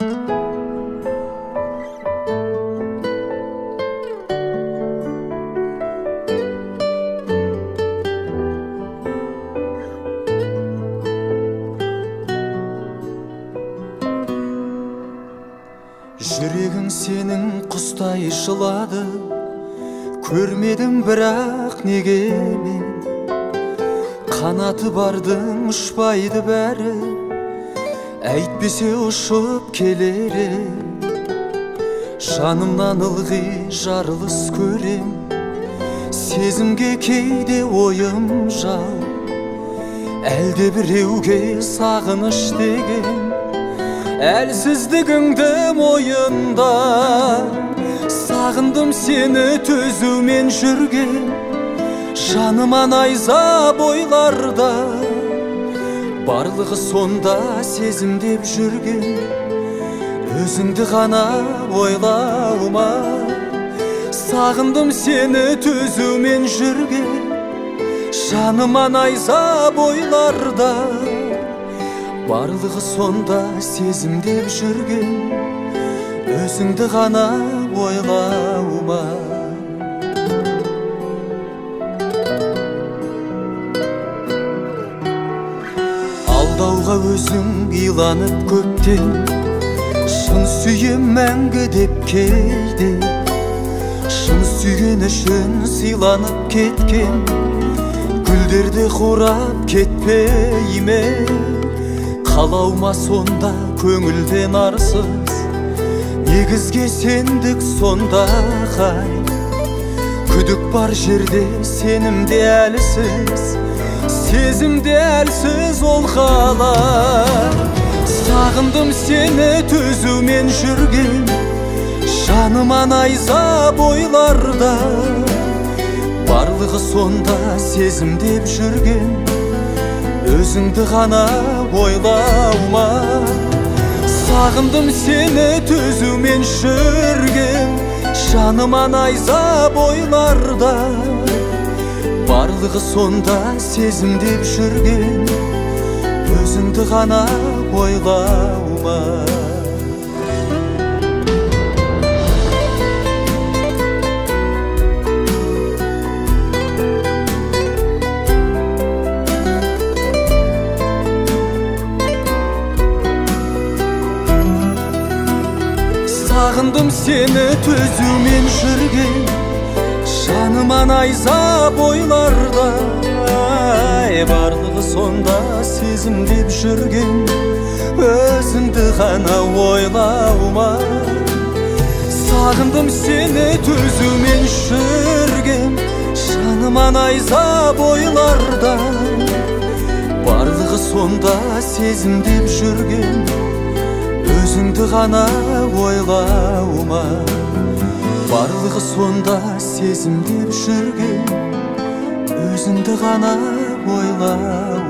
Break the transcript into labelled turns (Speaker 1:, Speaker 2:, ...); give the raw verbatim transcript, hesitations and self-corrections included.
Speaker 1: Жүрегің сенің құстай жылады, көрмедім бірақ неге мен. Қанаты бардың ұшпайды бәрі, әйтпесе ұшып келері. Жанымнан ылғи жарылыс көрем, сезімге кейде ойым жау. Әлде біреуге сағыныш деген әлсіздігіңді мойында. Сағындым сені төзумен жүрген, жаныма найза бойларда. Барлығы сонда сезімдеп жүрген, өзіңді ғана ойлаума. Сағындым сені төзумен жүрген, жаныма найза бойларда. Барлығы сонда сезімдеп жүрген, өзіңді ғана ойлаума. Алдауға өзің иланып көптен, шын сүйем мәңгі деп кейде. Шын сүйген үшін сыйланып кеткен, гүлдерді қурап кетпейме. Қалаума сонда көңілден арсыз, негізге сендік сонда қай. Күдік бар жерде сенімде әлсіз, сезімде әлсіз ол қалай. Сағындым сені төзумен жүрген, жаныма найза бойларда. Барлығы сонда сезімдеп жүрген, өзіңді ғана ойлаума. Сағындым сені төзумен жүрген, жаныма найза бойларда. Барлығы сонда сезімдеп жүрген, өзіңді ғана ойлаума. Сағындым сені төзумен жүрген, жаныма найза бойларда. Барлығы сонда сезімдеп жүрген, өзіңді ғана ойлаума. Сағындым сені төзумен жүрген, жаныма найза бойларда. Барлығы сонда сезімдеп жүрген, өзіңді ғана ойлаума. Барлығы сонда сезімдеп жүрген, өзіңді ғана ойлаума.